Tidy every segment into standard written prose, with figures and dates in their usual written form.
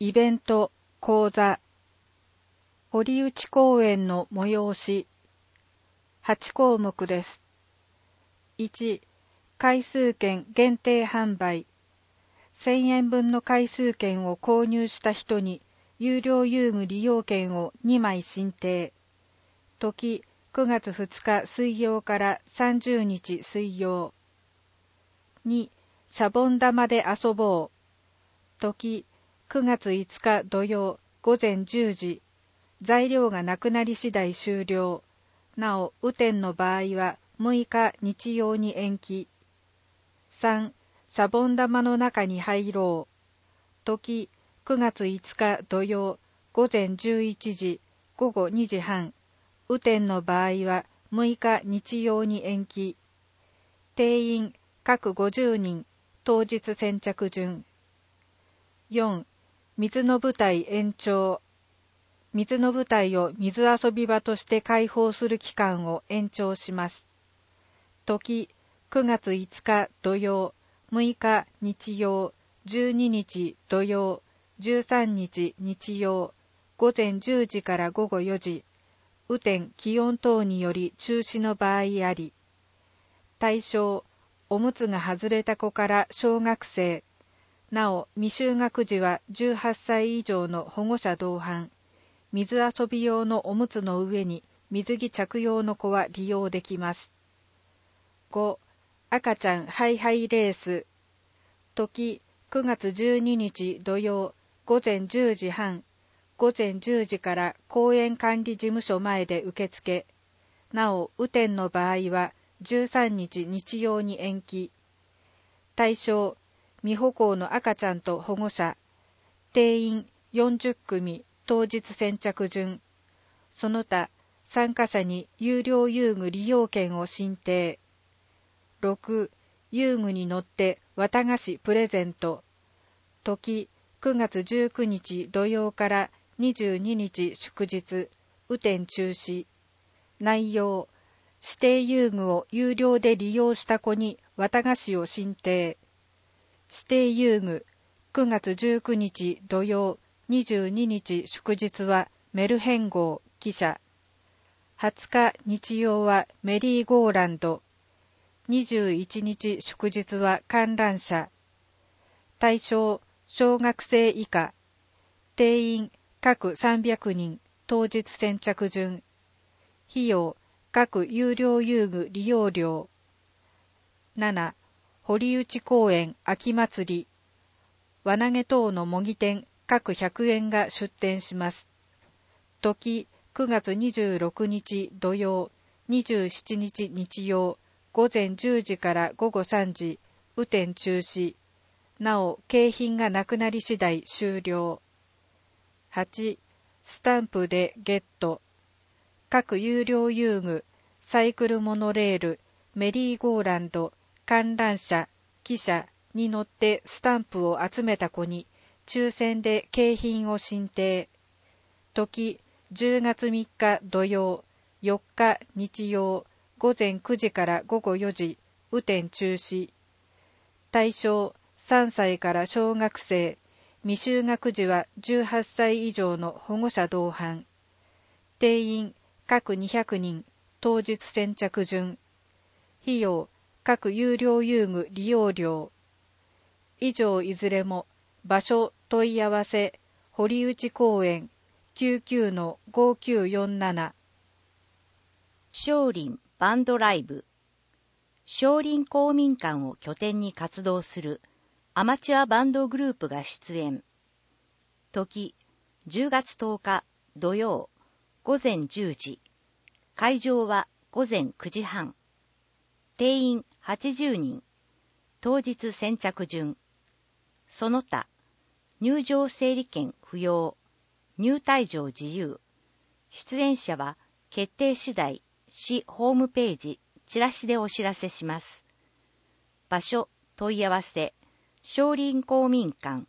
イベント、講座、堀内公園の催し、8項目です。1、回数券限定販売。1000円分の回数券を購入した人に、有料遊具利用券を2枚進呈。時、9月2日水曜から30日水曜。2、シャボン玉で遊ぼう。時、9月5日土曜午前10時。材料がなくなり次第終了。なお、雨天の場合は6日日曜に延期。3、シャボン玉の中に入ろう。時、9月5日土曜午前11時、午後2時半。雨天の場合は6日日曜に延期。定員各50人、当日先着順。4、水の舞台延長。水の舞台を水遊び場として開放する期間を延長します。時、9月5日土曜、6日日曜、12日土曜、13日日曜、午前10時から午後4時、雨天気温等により中止の場合あり。対象、おむつが外れた子から小学生、なお未就学児は18歳以上の保護者同伴。水遊び用のおむつの上に水着着用の子は利用できます。5、赤ちゃんハイハイレース。時、9月12日土曜、午前10時半、午前10時から公園管理事務所前で受付。なお、雨天の場合は13日日曜に延期。対象、未歩行の赤ちゃんと保護者。定員40組。当日先着順。その他、参加者に有料遊具利用券を進呈。6、遊具に乗って綿菓子プレゼント。時、9月19日土曜から22日祝日、雨天中止。内容、指定遊具を有料で利用した子に綿菓子を進呈。指定遊具、9月19日土曜、22日祝日はメルヘン号、汽車。20日日曜はメリーゴーランド。21日祝日は観覧車。対象、小学生以下。定員、各300人、当日先着順。費用、各有料遊具利用料。7、堀内公園秋祭り。輪投げ等の模擬店、各100円が出店します。時、9月26日土曜、27日日曜、午前10時から午後3時、雨天中止。なお、景品がなくなり次第終了。8、スタンプでゲット。各有料遊具、サイクルモノレール、メリーゴーランド、観覧車、汽車に乗ってスタンプを集めた子に、抽選で景品を進呈。時、10月3日土曜、4日日曜、午前9時から午後4時、雨天中止。対象、3歳から小学生、未就学児は18歳以上の保護者同伴。定員、各200人、当日先着順。費用、各有料遊具利用料。以上いずれも、場所問い合わせ、堀内公園 99-5947。 松林バンドライブ。松林公民館を拠点に活動するアマチュアバンドグループが出演。時、10月10日土曜、午前10時。会場は午前9時半。定員80人。当日先着順。その他、入場整理券不要。入退場自由。出演者は決定次第、市ホームページ、チラシでお知らせします。場所、問い合わせ、松林公民館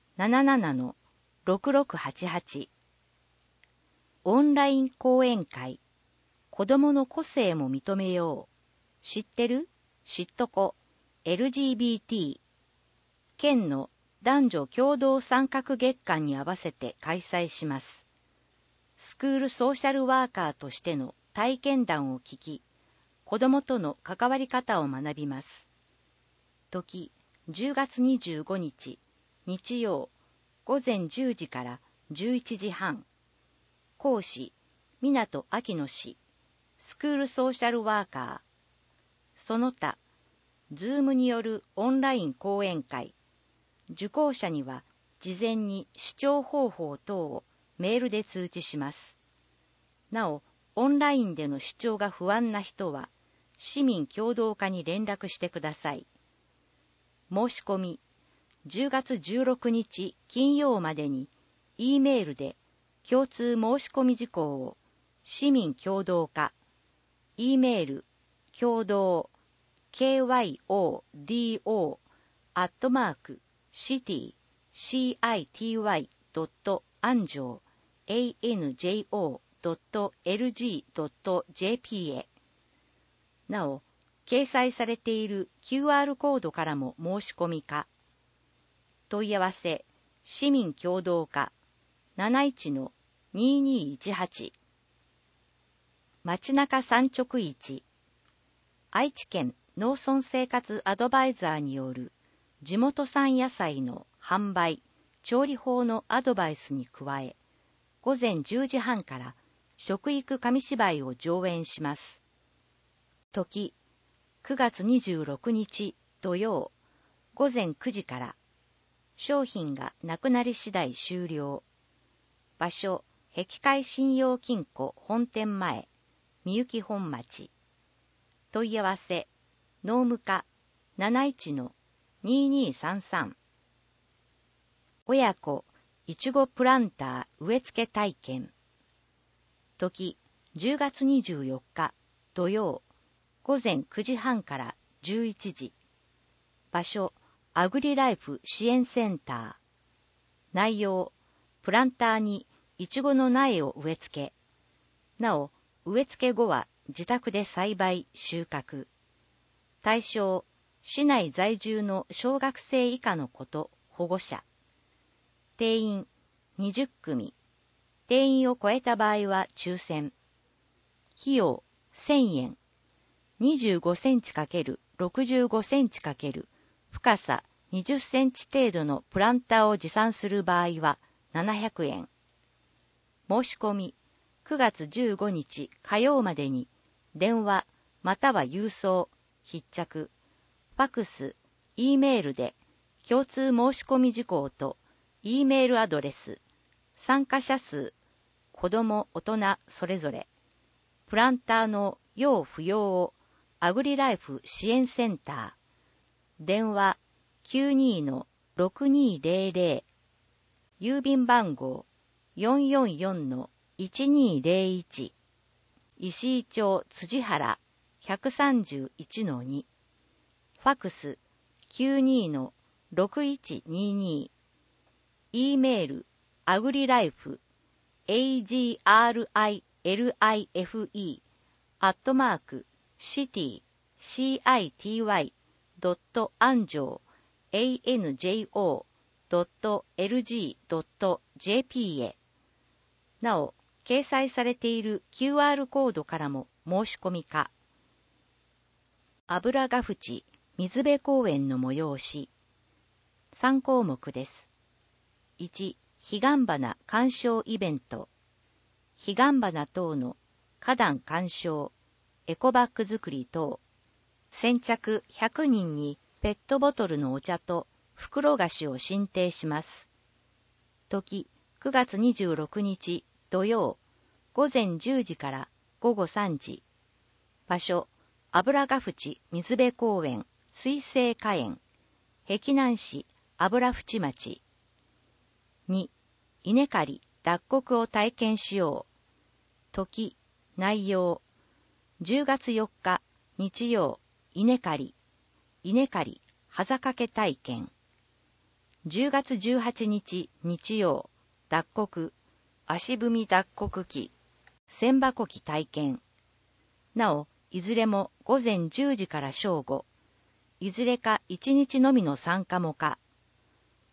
77-6688。オンライン講演会。子供の個性も認めよう。知ってる？知っとこ。LGBT。県の男女共同参画月間に合わせて開催します。スクールソーシャルワーカーとしての体験談を聞き、子どもとの関わり方を学びます。時、10月25日、日曜、午前10時から11時半。講師、湊明野氏、スクールソーシャルワーカー。その他、ズームによるオンライン講演会。受講者には事前に視聴方法等をメールで通知します。なお、オンラインでの視聴が不安な人は、市民共同課に連絡してください。申し込み、10月16日金曜までに、E メールで共通申し込み事項を、市民共同課、E メール、共同、city.anjo.anjo.lg.jp へ。なお、掲載されている QR コードからも申し込みか。問い合わせ、市民共同課 71-2218。街中産直市。愛知県農村生活アドバイザーによる地元産野菜の販売、調理法のアドバイスに加え、午前10時半から食育紙芝居を上演します。時、9月26日土曜、午前9時から、商品がなくなり次第終了。場所、碧海信用金庫本店前、みゆき本町。問い合わせ、農務課 71-2233。親子、いちごプランター植え付け体験。時、10月24日土曜、午前9時半から11時。場所、アグリライフ支援センター。内容、プランターにいちごの苗を植え付け。なお、植え付け後は自宅で栽培、収穫。対象、市内在住の小学生以下の子と保護者。定員、20組。定員を超えた場合は抽選。費用、1000円。25センチ×65センチ×深さ20センチ程度のプランターを持参する場合は700円。申し込み、9月15日火曜までに、電話または郵送、必着、ファクス、E メールで、共通申し込み事項と、E メールアドレス、参加者数、子ども、大人それぞれ、プランターの用不要を、アグリライフ支援センター、電話 92-6200、郵便番号 444-1201、石井町辻原 131-2、ファクス 92-6122、E メールアグリライフ agrife@city.anjo.lg.jp へ。なお、掲載されている QR コードからも申し込みか。油ヶ淵水辺公園の催し。3項目です。1、彼岸花鑑賞イベント。彼岸花等の花壇鑑賞、エコバッグ作り等。先着100人にペットボトルのお茶と袋菓子を進呈します。時、9月26日土曜、午前10時から午後3時。場所、油ヶ淵水辺公園水生花園、碧南市油淵町。2、稲刈り脱穀を体験しよう。時、内容、10月4日日曜、稲刈り葉ざかけ体験。10月18日日曜、脱穀、足踏み脱穀機、千箱機体験。なお、いずれも午前10時から正午、いずれか1日のみの参加もか。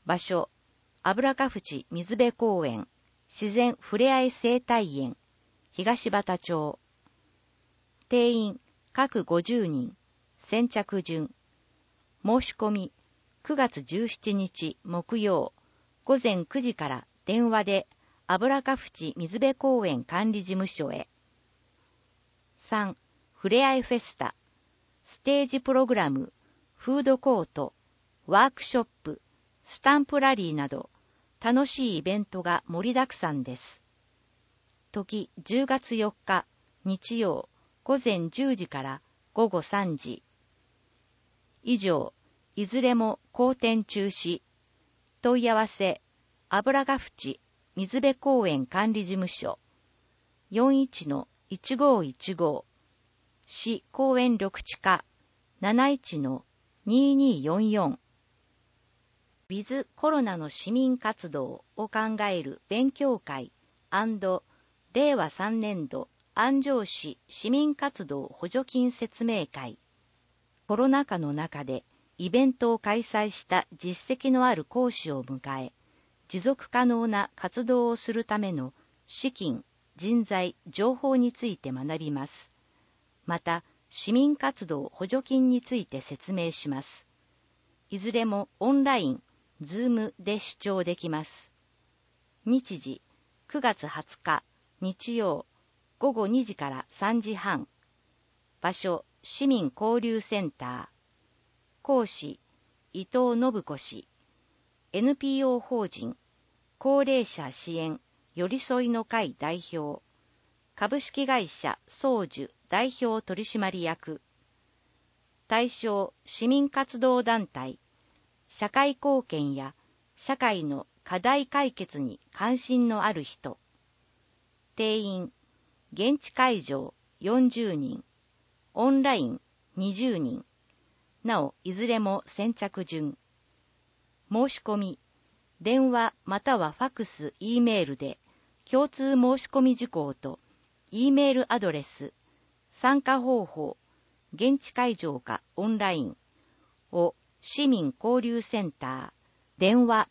場所、油ヶ淵水辺公園、自然ふれあい生態園、東畑町。定員、各50人、先着順。申し込み、9月17日木曜、午前9時から電話で油ヶ淵水辺公園管理事務所へ。3. ふれあいフェスタ、ステージプログラム、フードコート、ワークショップ、スタンプラリーなど、楽しいイベントが盛りだくさんです。時10月4日、日曜、午前10時から午後3時。以上、いずれも後転中止。問い合わせ、油ヶ淵水辺公園管理事務所、41-1515、市公園緑地課、71-2244。ウィズコロナの市民活動を考える勉強会&令和3年度安城市市民活動補助金説明会。コロナ禍の中でイベントを開催した実績のある講師を迎え、持続可能な活動をするための資金、人材、情報について学びます。また、市民活動補助金について説明します。いずれもオンライン、Zoom で視聴できます。日時、9月20日、日曜、午後2時から3時半。場所、市民交流センター。講師、伊藤信子氏。NPO 法人、高齢者支援、寄り添いの会代表。株式会社総樹代表取締役。対象、市民活動団体。社会貢献や社会の課題解決に関心のある人。定員、現地会場40人、オンライン20人。なお、いずれも先着順。申し込み、電話またはファクス、Eメールで、共通申し込み事項と、Eメールアドレス、参加方法、現地会場かオンラインを市民交流センター、電話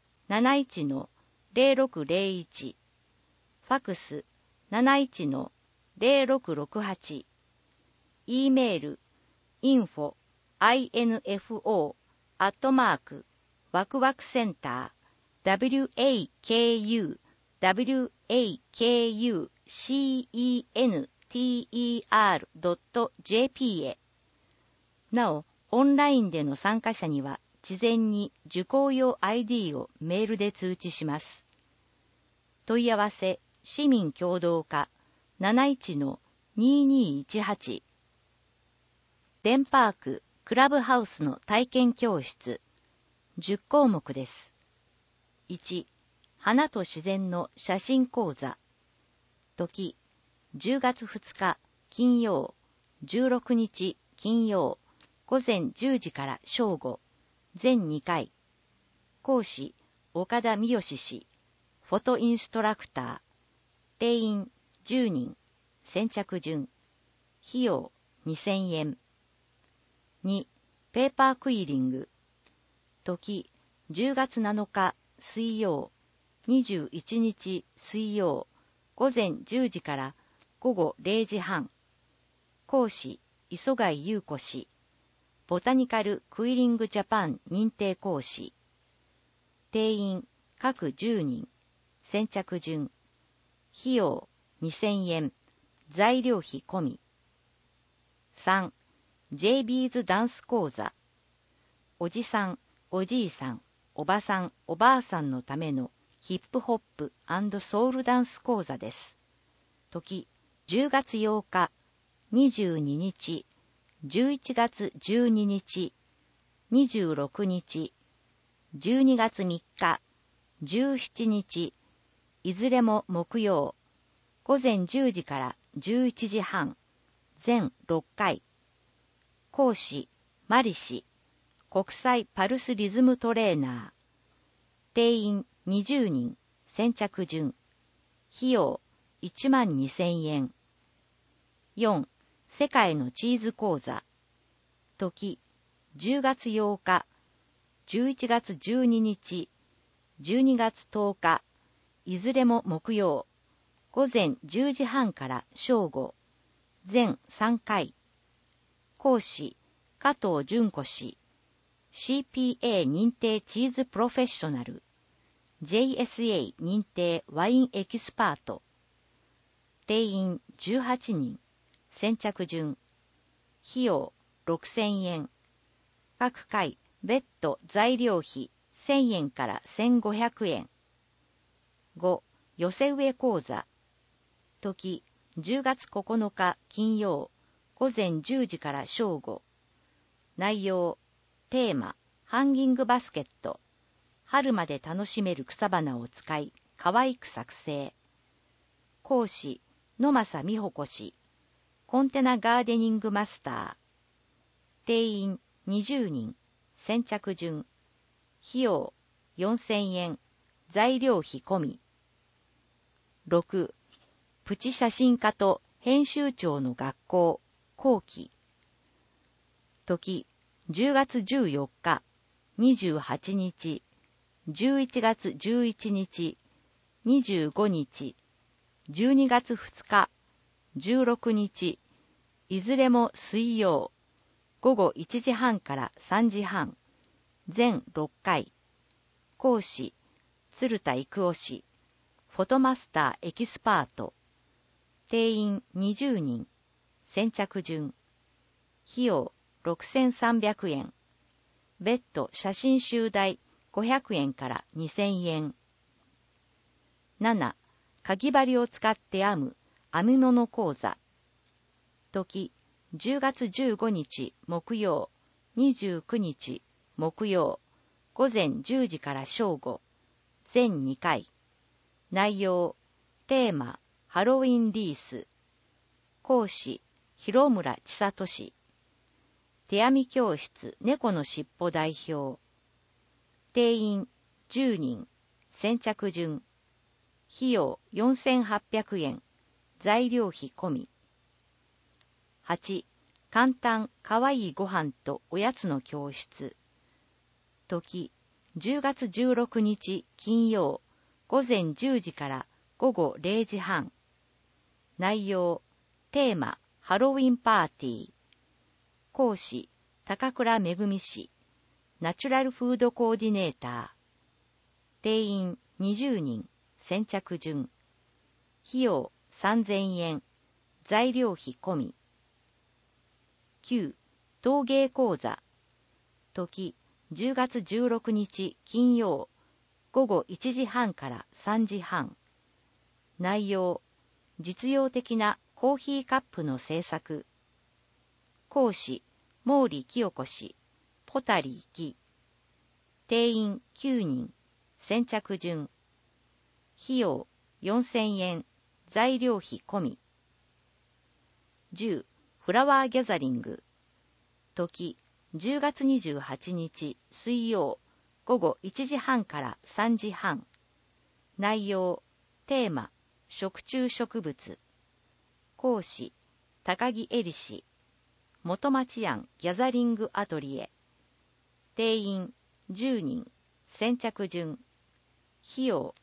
71-0601、ファクス 71-0668、Eメール info@ワクワクセンター wakuwakucenter.jp へ。なお、オンラインでの参加者には、事前に受講用 ID をメールで通知します。問い合わせ、市民協働課 71-2218。デンパーククラブハウスの体験教室。10項目です。1、花と自然の写真講座。時、10月2日金曜、16日金曜、午前10時から正午、全2回。講師、岡田三好氏、フォトインストラクター。定員10人、先着順。費用2000円。2、ペーパークイリング。時、10月7日水曜、21日水曜、午前10時から午後0時半。講師、磯貝優子氏、ボタニカルクイリングジャパン認定講師。定員各10人、先着順。費用2000円、材料費込み。3、JB's ダンス講座。おじさん、おじいさん、おばさん、おばあさんのためのヒップホップ&ソウルダンス講座です。時、10月8日、22日、11月12日、26日、12月3日、17日、いずれも木曜、午前10時から11時半、全6回。講師、マリ氏、国際パルスリズムトレーナー。定員20人、先着順。費用12000円。4、世界のチーズ講座。時、10月8日、 11月12日、12月10日、いずれも木曜、午前10時半から正午、全3回。講師、加藤純子氏、CPA 認定チーズプロフェッショナル、JSA 認定ワインエキスパート。定員18人、先着順。費用6000円。各回、別途材料費1000円から1500円。5、寄せ植え講座。時、10月9日金曜、午前10時から正午。内容、テーマ、ハンギングバスケット。春まで楽しめる草花を使い、可愛く作成。講師、野正美穂子氏。コンテナガーデニングマスター。定員20人。先着順。費用4000円。材料費込み。6、プチ写真家と編集長の学校、後期。時、10月14日、28日、11月11日、25日、12月2日、16日、いずれも水曜、午後1時半から3時半、全6回。講師、鶴田育夫氏、フォトマスターエキスパート。定員20人、先着順。費用6300円。別途写真集代500円から2000円。7、かぎ針を使って編む編み物講座。時、10月15日木曜、29日木曜、午前10時から正午、全2回。内容、テーマ、ハロウィンリース。講師、広村千里氏。手編み教室猫のしっぽ代表。定員10人、先着順。費用4800円。材料費込み。8、簡単かわいいご飯とおやつの教室。時、10月16日金曜、午前10時から午後0時半。内容、テーマ、ハロウィンパーティー。講師、高倉めぐみ氏。ナチュラルフードコーディネーター。定員20人、先着順。費用3000円。材料費込み。9、陶芸講座。時、10月16日金曜、午後1時半から3時半。内容、実用的なコーヒーカップの製作。講師、毛利清子氏、ポタリー木。定員9人、先着順。費用4000円、材料費込み。10、フラワーギャザリング。時、10月28日水曜、午後1時半から3時半。内容、テーマ、食虫植物。講師、高木恵里氏。元町庵ギャザリングアトリエ。定員10人、先着順。費用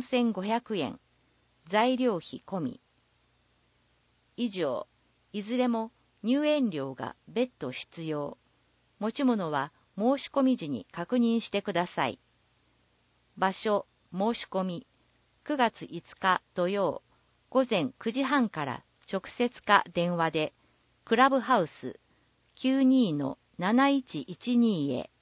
4500円。材料費込み。以上、いずれも入園料が別途必要。持ち物は申し込み時に確認してください。場所、申し込み、9月5日土曜、午前9時半から直接か電話で、クラブハウス 92-7112 へ。